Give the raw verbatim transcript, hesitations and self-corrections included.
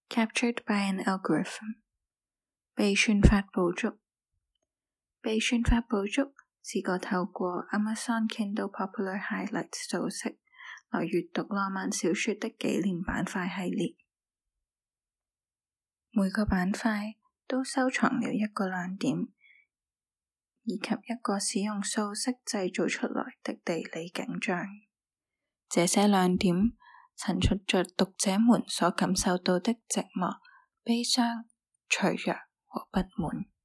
Captured by an algorithm， 被算法捕捉。被算法捕捉是個透過 Amazon Kindle Popular Highlights 組織來閱讀浪漫小說的紀念板塊系列。每個板塊都收藏了一個亮點，以及一個使用素色製造出來的地理景象。這些亮點陳述着讀者們所感受到的寂寞、悲傷、脆弱和不滿。